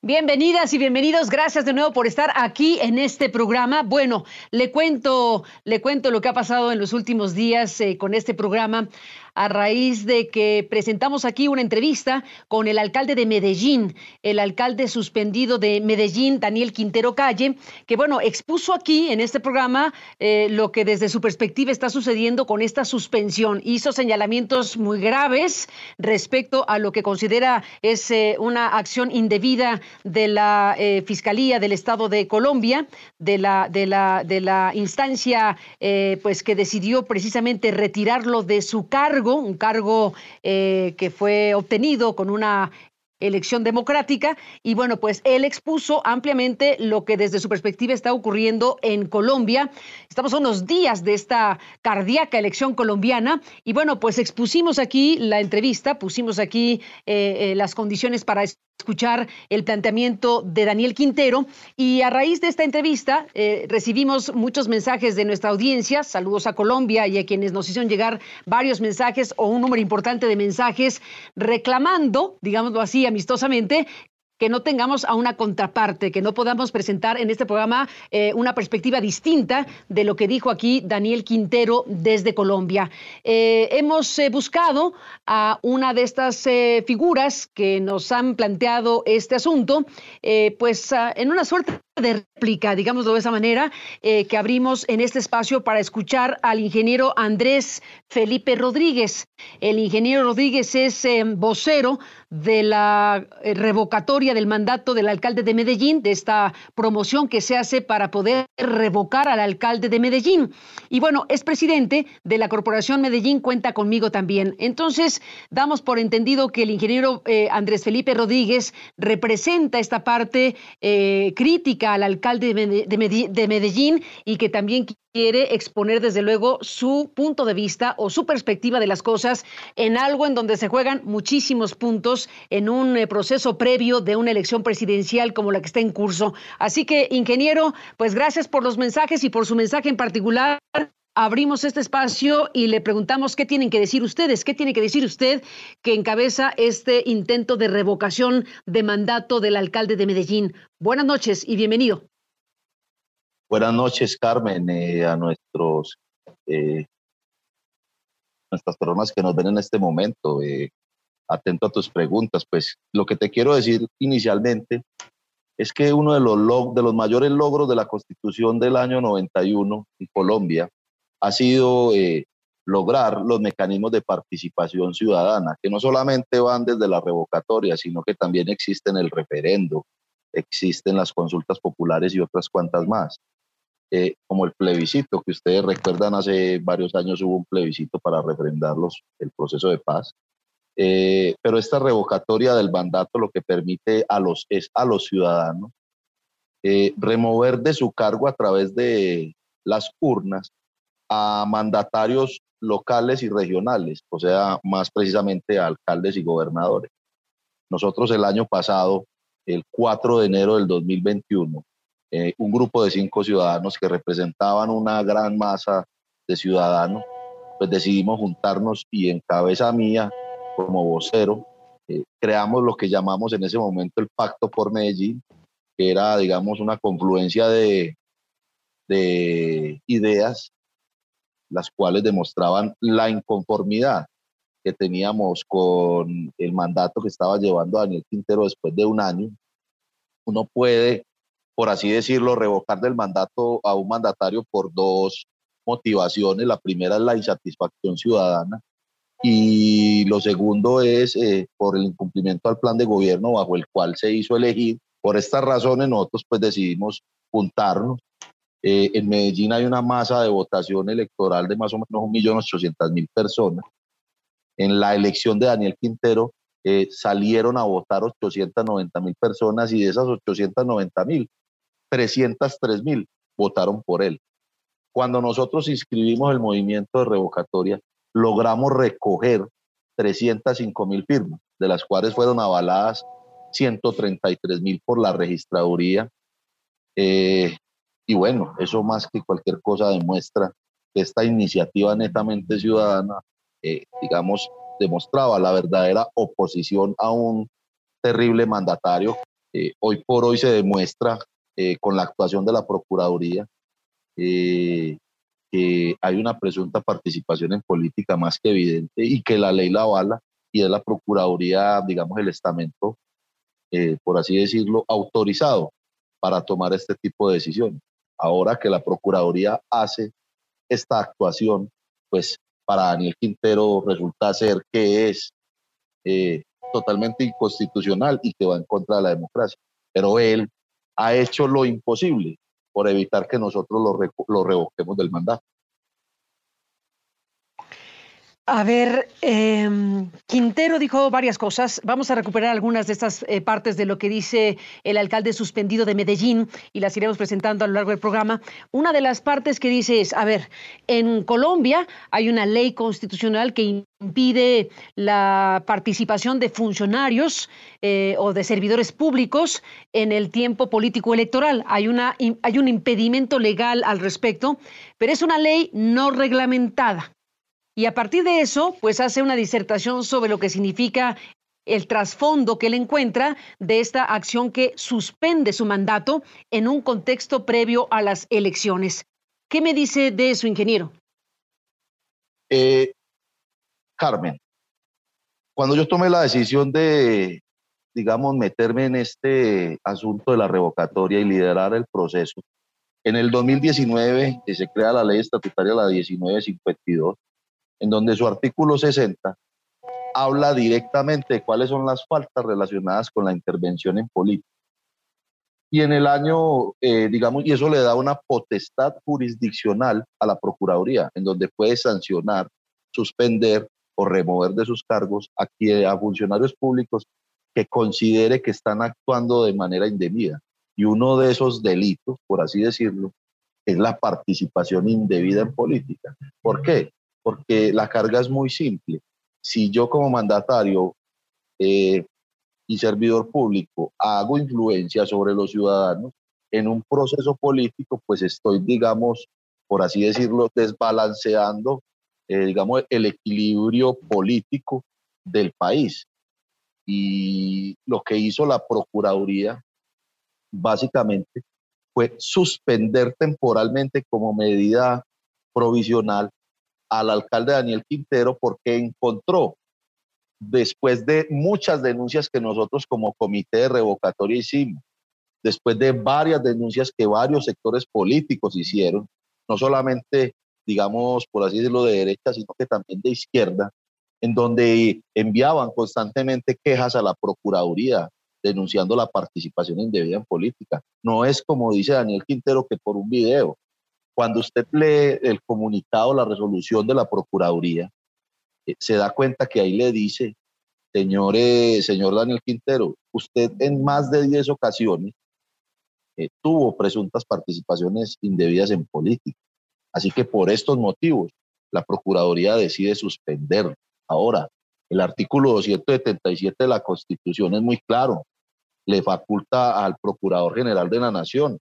Bienvenidas y bienvenidos. Gracias de nuevo por estar aquí en este programa. Bueno, le cuento lo que ha pasado en los últimos días con este programa a raíz de que presentamos aquí una entrevista con el alcalde de Medellín, el alcalde suspendido de Medellín, Daniel Quintero Calle, que bueno, expuso aquí en este programa lo que desde su perspectiva está sucediendo con esta suspensión. Hizo señalamientos muy graves respecto a lo que considera es una acción indebida de la Fiscalía del Estado de Colombia, de la instancia pues que decidió precisamente retirarlo de su cargo, un cargo que fue obtenido con una elección democrática, y bueno, pues él expuso ampliamente lo que desde su perspectiva está ocurriendo en Colombia. Estamos a unos días de esta cardíaca elección colombiana y bueno, pues expusimos aquí la entrevista, pusimos aquí las condiciones para escuchar el planteamiento de Daniel Quintero, y a raíz de esta entrevista recibimos muchos mensajes de nuestra audiencia. Saludos a Colombia y a quienes nos hicieron llegar varios mensajes o un número importante de mensajes reclamando, digámoslo así amistosamente, que no tengamos a una contraparte, que no podamos presentar en este programa una perspectiva distinta de lo que dijo aquí Daniel Quintero desde Colombia. Hemos buscado a una de estas figuras que nos han planteado este asunto, en una suerte de réplica, digámoslo de esa manera, que abrimos en este espacio para escuchar al ingeniero Andrés Felipe Rodríguez. El ingeniero Rodríguez es vocero de la revocatoria del mandato del alcalde de Medellín, de esta promoción que se hace para poder revocar al alcalde de Medellín. Y bueno, es presidente de la Corporación Medellín Cuenta Conmigo también. Entonces, damos por entendido que el ingeniero Andrés Felipe Rodríguez representa esta parte crítica al alcalde de Medellín y que también quiere exponer desde luego su punto de vista o su perspectiva de las cosas en algo en donde se juegan muchísimos puntos en un proceso previo de una elección presidencial como la que está en curso. Así que, ingeniero, pues gracias por los mensajes y por su mensaje en particular. Abrimos este espacio y le preguntamos qué tienen que decir ustedes, qué tiene que decir usted que encabeza este intento de revocación de mandato del alcalde de Medellín. Buenas noches y bienvenido. Buenas noches, Carmen, a nuestras personas que nos ven en este momento. Atento a tus preguntas. Pues lo que te quiero decir inicialmente es que uno de los mayores logros de la Constitución del año 91 en Colombia ha sido lograr los mecanismos de participación ciudadana, que no solamente van desde la revocatoria, sino que también existen el referendo, existen las consultas populares y otras cuantas más. Como el plebiscito, que ustedes recuerdan, hace varios años hubo un plebiscito para refrendar el proceso de paz. Pero esta revocatoria del mandato lo que permite es a los ciudadanos remover de su cargo a través de las urnas a mandatarios locales y regionales, o sea, más precisamente a alcaldes y gobernadores. Nosotros el año pasado, el 4 de enero del 2021, un grupo de 5 ciudadanos que representaban una gran masa de ciudadanos, pues decidimos juntarnos y en cabeza mía, como vocero, creamos lo que llamamos en ese momento el Pacto por Medellín, que era, digamos, una confluencia de ideas, las cuales demostraban la inconformidad que teníamos con el mandato que estaba llevando Daniel Quintero después de un año. Uno puede, por así decirlo, revocar del mandato a un mandatario por dos motivaciones. La primera es la insatisfacción ciudadana y lo segundo es por el incumplimiento al plan de gobierno bajo el cual se hizo elegir. Por estas razones nosotros pues decidimos juntarnos. En Medellín hay una masa de votación electoral de más o menos 1.800.000 personas. En la elección de Daniel Quintero salieron a votar 890.000 personas y de esas 890.000, 303.000 votaron por él. Cuando nosotros inscribimos el movimiento de revocatoria, logramos recoger 305.000 firmas, de las cuales fueron avaladas 133.000 por la registraduría. Y bueno, eso más que cualquier cosa demuestra que esta iniciativa netamente ciudadana, digamos, demostraba la verdadera oposición a un terrible mandatario Hoy por hoy se demuestra con la actuación de la Procuraduría que hay una presunta participación en política más que evidente y que la ley la avala y es la Procuraduría, digamos, el estamento, por así decirlo, autorizado para tomar este tipo de decisiones. Ahora que la Procuraduría hace esta actuación, pues para Daniel Quintero resulta ser que es eh, totalmente inconstitucional y que va en contra de la democracia. Pero él ha hecho lo imposible por evitar que nosotros lo revoquemos del mandato. A ver, Quintero dijo varias cosas. Vamos a recuperar algunas de estas partes de lo que dice el alcalde suspendido de Medellín y las iremos presentando a lo largo del programa. Una de las partes que dice es, a ver, en Colombia hay una ley constitucional que impide la participación de funcionarios o de servidores públicos en el tiempo político electoral. Hay un impedimento legal al respecto, pero es una ley no reglamentada. Y a partir de eso, pues hace una disertación sobre lo que significa el trasfondo que él encuentra de esta acción que suspende su mandato en un contexto previo a las elecciones. ¿Qué me dice de eso, ingeniero? Carmen, cuando yo tomé la decisión de, digamos, meterme en este asunto de la revocatoria y liderar el proceso, en el 2019 se crea la ley estatutaria, la 1952, en donde su artículo 60 habla directamente de cuáles son las faltas relacionadas con la intervención en política. Y en el año, digamos, y eso le da una potestad jurisdiccional a la Procuraduría, en donde puede sancionar, suspender o remover de sus cargos a funcionarios públicos que considere que están actuando de manera indebida. Y uno de esos delitos, por así decirlo, es la participación indebida en política. ¿Por qué? Porque la carga es muy simple. Si yo como mandatario y servidor público hago influencia sobre los ciudadanos en un proceso político, pues estoy, digamos, por así decirlo, desbalanceando, digamos, el equilibrio político del país. Y lo que hizo la Procuraduría, básicamente, fue suspender temporalmente como medida provisional al alcalde Daniel Quintero porque encontró, después de muchas denuncias que nosotros como comité de revocatoria hicimos, después de varias denuncias que varios sectores políticos hicieron, no solamente, digamos, por así decirlo, de derecha, sino que también de izquierda, en donde enviaban constantemente quejas a la Procuraduría denunciando la participación indebida en política. No es como dice Daniel Quintero que por un video. Cuando usted lee el comunicado, la resolución de la Procuraduría, se da cuenta que ahí le dice, señor Daniel Quintero, usted en más de 10 ocasiones tuvo presuntas participaciones indebidas en política. Así que por estos motivos, la Procuraduría decide suspenderlo. Ahora, el artículo 277 de la Constitución es muy claro. Le faculta al Procurador General de la Nación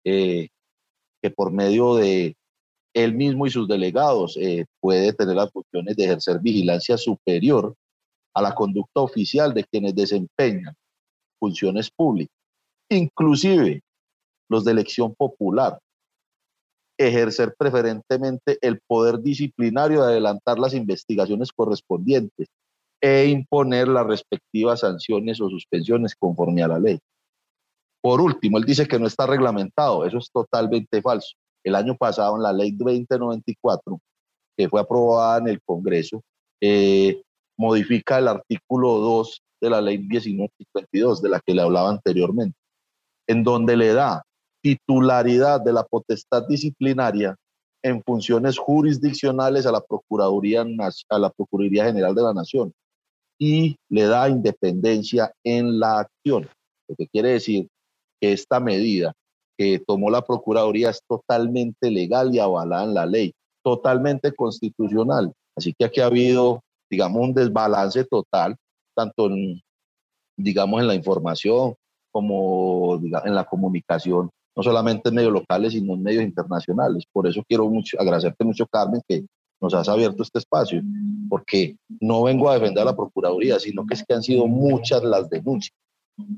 que por medio de él mismo y sus delegados puede tener las funciones de ejercer vigilancia superior a la conducta oficial de quienes desempeñan funciones públicas, inclusive los de elección popular, ejercer preferentemente el poder disciplinario de adelantar las investigaciones correspondientes e imponer las respectivas sanciones o suspensiones conforme a la ley. Por último, él dice que no está reglamentado. Eso es totalmente falso. El año pasado, en la ley 2094, que fue aprobada en el Congreso, modifica el artículo 2 de la ley 1952, de la que le hablaba anteriormente, en donde le da titularidad de la potestad disciplinaria en funciones jurisdiccionales a la Procuraduría General de la Nación y le da independencia en la acción. Lo que quiere decir que esta medida que tomó la Procuraduría es totalmente legal y avalada en la ley, totalmente constitucional. Así que aquí ha habido, digamos, un desbalance total, tanto en, digamos, en la información como digamos, en la comunicación, no solamente en medios locales, sino en medios internacionales. Por eso quiero agradecerte mucho, Carmen, que nos has abierto este espacio, porque no vengo a defender a la Procuraduría, sino que es que han sido muchas las denuncias.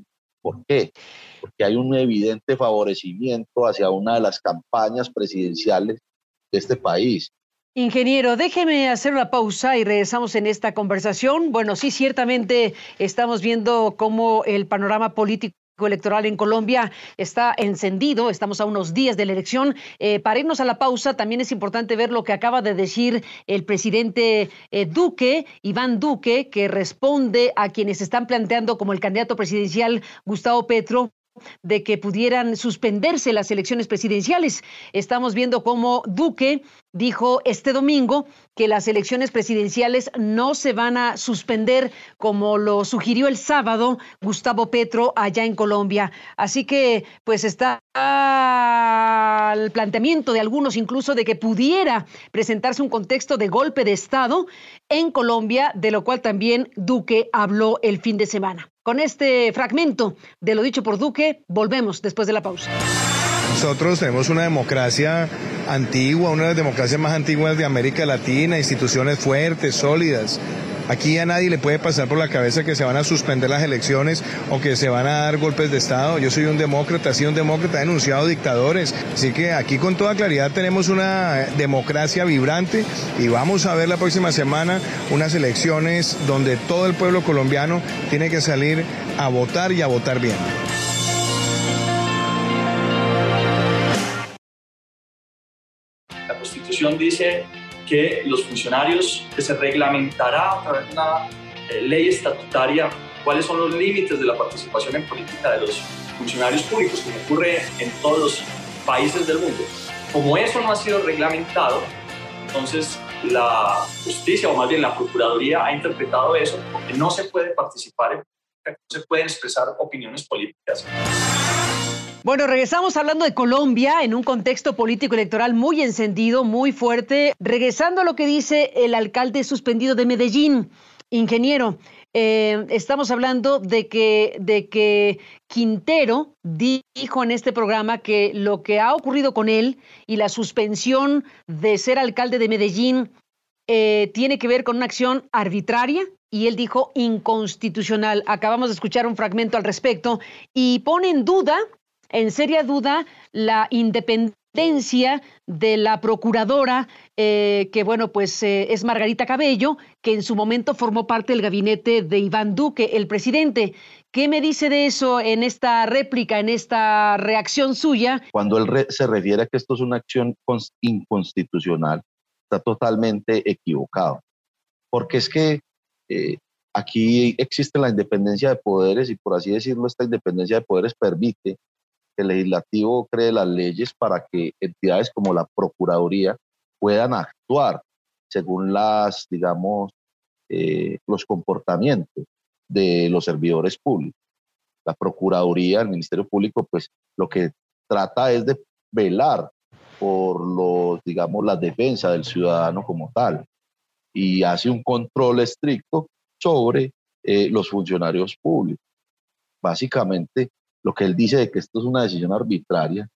¿Por qué? Porque hay un evidente favorecimiento hacia una de las campañas presidenciales de este país. Ingeniero, déjeme hacer una pausa y regresamos en esta conversación. Bueno, sí, ciertamente estamos viendo cómo el panorama político electoral en Colombia está encendido, estamos a unos días de la elección. Para irnos a la pausa, también es importante ver lo que acaba de decir el presidente Duque, Iván Duque, que responde a quienes están planteando como el candidato presidencial Gustavo Petro, de que pudieran suspenderse las elecciones presidenciales. Estamos viendo cómo Duque dijo este domingo que las elecciones presidenciales no se van a suspender como lo sugirió el sábado Gustavo Petro allá en Colombia. Así que pues está el planteamiento de algunos incluso de que pudiera presentarse un contexto de golpe de Estado en Colombia, de lo cual también Duque habló el fin de semana. Con este fragmento de lo dicho por Duque, volvemos después de la pausa. Nosotros tenemos una democracia antigua, una de las democracias más antiguas de América Latina, instituciones fuertes, sólidas. Aquí a nadie le puede pasar por la cabeza que se van a suspender las elecciones o que se van a dar golpes de Estado. Yo soy un demócrata, he sido un demócrata, he denunciado dictadores. Así que aquí con toda claridad tenemos una democracia vibrante y vamos a ver la próxima semana unas elecciones donde todo el pueblo colombiano tiene que salir a votar y a votar bien. La Constitución dice que los funcionarios, que se reglamentará a través de una ley estatutaria cuáles son los límites de la participación en política de los funcionarios públicos, como ocurre en todos los países del mundo. Como eso no ha sido reglamentado, entonces la justicia, o más bien la Procuraduría, ha interpretado eso porque no se puede participar, no se pueden expresar opiniones políticas. Bueno, regresamos hablando de Colombia en un contexto político electoral muy encendido, muy fuerte. Regresando a lo que dice el alcalde suspendido de Medellín, ingeniero, estamos hablando de que Quintero dijo en este programa que lo que ha ocurrido con él y la suspensión de ser alcalde de Medellín tiene que ver con una acción arbitraria. Y él dijo inconstitucional. Acabamos de escuchar un fragmento al respecto y pone en seria duda, la independencia de la procuradora, que bueno, pues es Margarita Cabello, que en su momento formó parte del gabinete de Iván Duque, el presidente. ¿Qué me dice de eso en esta réplica, en esta reacción suya? Cuando él se refiere a que esto es una acción inconstitucional, está totalmente equivocado. Porque es que aquí existe la independencia de poderes y, por así decirlo, esta independencia de poderes permite que el legislativo cree las leyes para que entidades como la Procuraduría puedan actuar según las, digamos, los comportamientos de los servidores públicos. La Procuraduría, el Ministerio Público, pues lo que trata es de velar por los, digamos, la defensa del ciudadano como tal y hace un control estricto sobre los funcionarios públicos. Básicamente, lo que él dice de que esto es una decisión arbitraria,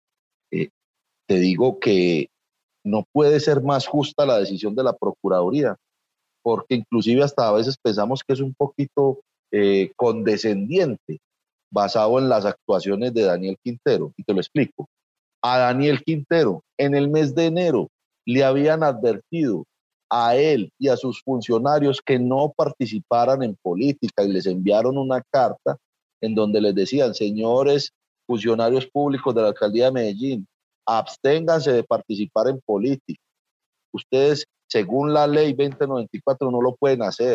te digo que no puede ser más justa la decisión de la Procuraduría, porque inclusive hasta a veces pensamos que es un poquito condescendiente, basado en las actuaciones de Daniel Quintero. Y te lo explico. A Daniel Quintero, en el mes de enero, le habían advertido a él y a sus funcionarios que no participaran en política y les enviaron una carta en donde les decían: señores funcionarios públicos de la alcaldía de Medellín, absténganse de participar en política. Ustedes, según la ley 2094, no lo pueden hacer.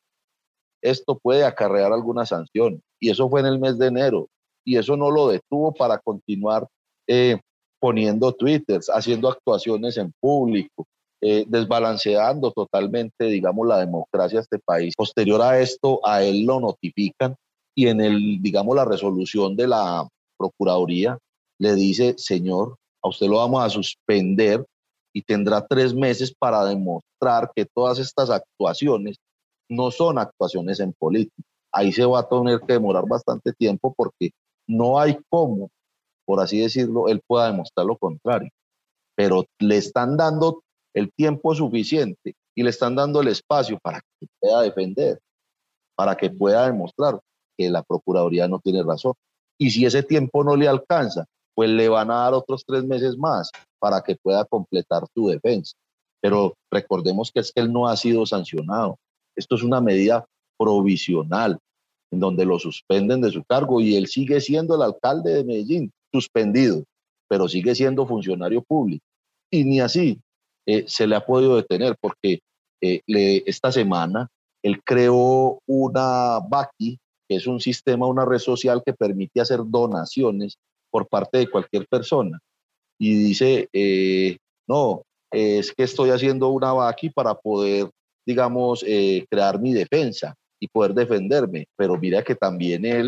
Esto puede acarrear alguna sanción. Y eso fue en el mes de enero. Y eso no lo detuvo para continuar poniendo twitters, haciendo actuaciones en público, desbalanceando totalmente, digamos, la democracia de este país. Posterior a esto, a él lo notifican y en el, digamos, la resolución de la Procuraduría le dice: señor, a usted lo vamos a suspender y tendrá 3 meses para demostrar que todas estas actuaciones no son actuaciones en política. Ahí se va a tener que demorar bastante tiempo porque no hay cómo, por así decirlo, él pueda demostrar lo contrario. Pero le están dando el tiempo suficiente y le están dando el espacio para que pueda defender, para que pueda demostrar que la Procuraduría no tiene razón. Y si ese tiempo no le alcanza, pues le van a dar otros 3 meses más para que pueda completar su defensa. Pero recordemos que es que él no ha sido sancionado. Esto es una medida provisional en donde lo suspenden de su cargo y él sigue siendo el alcalde de Medellín, suspendido, pero sigue siendo funcionario público. Y ni así se le ha podido detener porque esta semana él creó una Baki, que es un sistema, una red social que permite hacer donaciones por parte de cualquier persona. Y dice, no, es que estoy haciendo una Baki para poder, digamos, crear mi defensa y poder defenderme. Pero mira que también él,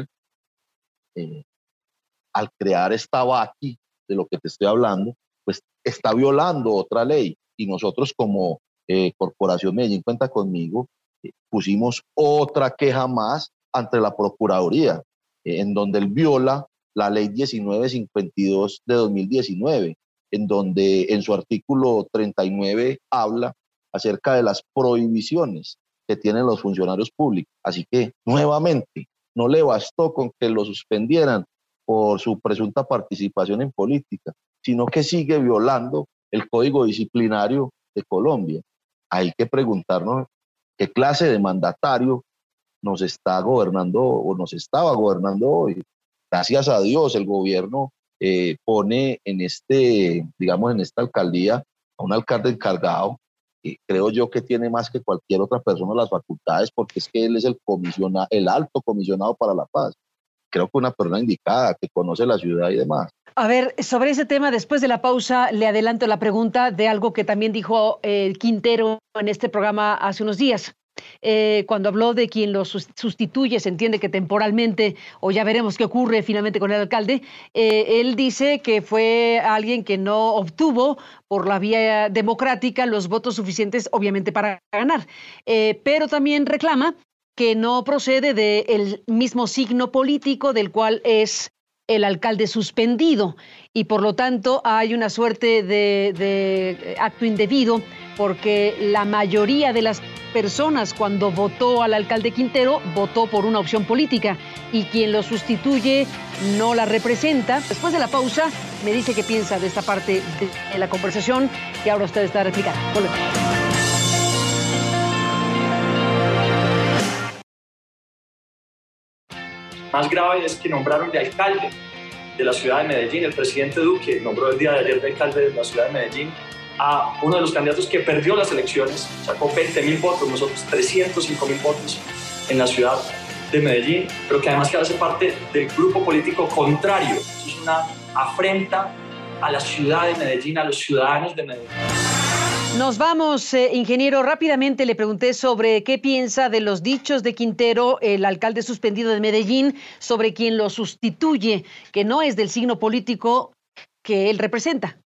al crear esta Baki, de lo que te estoy hablando, pues está violando otra ley. Y nosotros como Corporación Medellín Cuenta Conmigo, pusimos otra queja más ante la Procuraduría, en donde él viola la ley 1952 de 2019, en donde en su artículo 39 habla acerca de las prohibiciones que tienen los funcionarios públicos. Así que, nuevamente, no le bastó con que lo suspendieran por su presunta participación en política, sino que sigue violando el Código Disciplinario de Colombia. Hay que preguntarnos qué clase de mandatario nos está gobernando o nos estaba gobernando hoy. Gracias a Dios, el gobierno pone en digamos, en esta alcaldía a un alcalde encargado, que creo yo que tiene más que cualquier otra persona las facultades, porque es que él es el alto comisionado para la paz. Creo que una persona indicada, que conoce la ciudad y demás. A ver, sobre ese tema, después de la pausa, le adelanto la pregunta de algo que también dijo Quintero en este programa hace unos días. Cuando habló de quien lo sustituye, se entiende que temporalmente, o ya veremos qué ocurre finalmente con el alcalde, él dice que fue alguien que no obtuvo por la vía democrática los votos suficientes, obviamente, para ganar, pero también reclama que no procede del mismo signo político del cual es el alcalde suspendido y por lo tanto hay una suerte de acto indebido porque la mayoría de las personas cuando votó al alcalde Quintero votó por una opción política y quien lo sustituye no la representa. Después de la pausa me dice qué piensa de esta parte de la conversación que ahora usted está replicando. Volvemos. Más grave es que nombraron de alcalde de la ciudad de Medellín. El presidente Duque nombró el día de ayer de alcalde de la ciudad de Medellín a uno de los candidatos que perdió las elecciones, sacó 20.000 votos, nosotros 305.000 votos en la ciudad de Medellín, pero que además que hace parte del grupo político contrario. Eso es una afrenta a la ciudad de Medellín, a los ciudadanos de Medellín. Nos vamos, ingeniero. Rápidamente le pregunté sobre qué piensa de los dichos de Quintero, el alcalde suspendido de Medellín, sobre quien lo sustituye, que no es del signo político que él representa.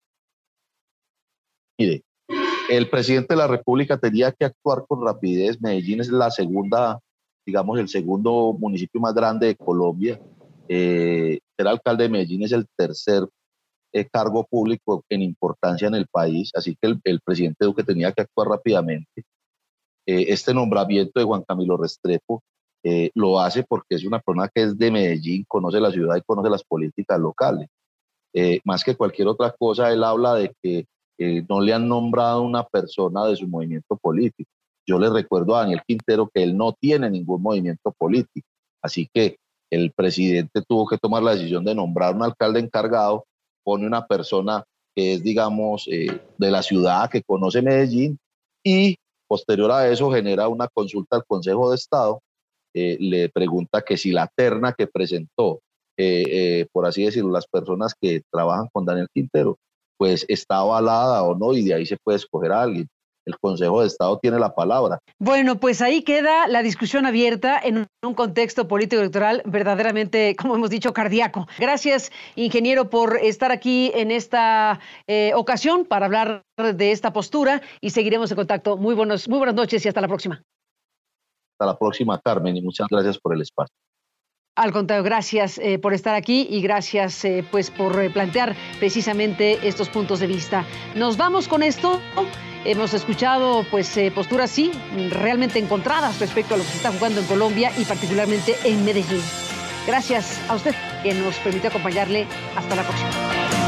Mire, el presidente de la República tenía que actuar con rapidez. Medellín es la segunda, digamos, el segundo municipio más grande de Colombia. Ser alcalde de Medellín es el tercer cargo público en importancia en el país, así que el presidente Duque tenía que actuar rápidamente. Este nombramiento de Juan Camilo Restrepo lo hace porque es una persona que es de Medellín, conoce la ciudad y conoce las políticas locales. Más que cualquier otra cosa, él habla de que no le han nombrado una persona de su movimiento político. Yo le recuerdo a Daniel Quintero que él no tiene ningún movimiento político, así que el presidente tuvo que tomar la decisión de nombrar un alcalde encargado, pone una persona que es, digamos, de la ciudad, que conoce Medellín, y posterior a eso genera una consulta al Consejo de Estado, le pregunta que si la terna que presentó, por así decirlo, las personas que trabajan con Daniel Quintero, pues está avalada o no, y de ahí se puede escoger a alguien. El Consejo de Estado tiene la palabra. Bueno, pues ahí queda la discusión abierta en un contexto político-electoral verdaderamente, como hemos dicho, cardíaco. Gracias, ingeniero, por estar aquí en esta ocasión para hablar de esta postura y seguiremos en contacto. Muy buenas noches y hasta la próxima. Hasta la próxima, Carmen, y muchas gracias por el espacio. Al contrario, gracias por estar aquí y gracias pues por plantear precisamente estos puntos de vista. Nos vamos con esto. Hemos escuchado pues posturas, sí, realmente encontradas respecto a lo que se está jugando en Colombia y particularmente en Medellín. Gracias a usted. que nos permite acompañarle. Hasta la próxima.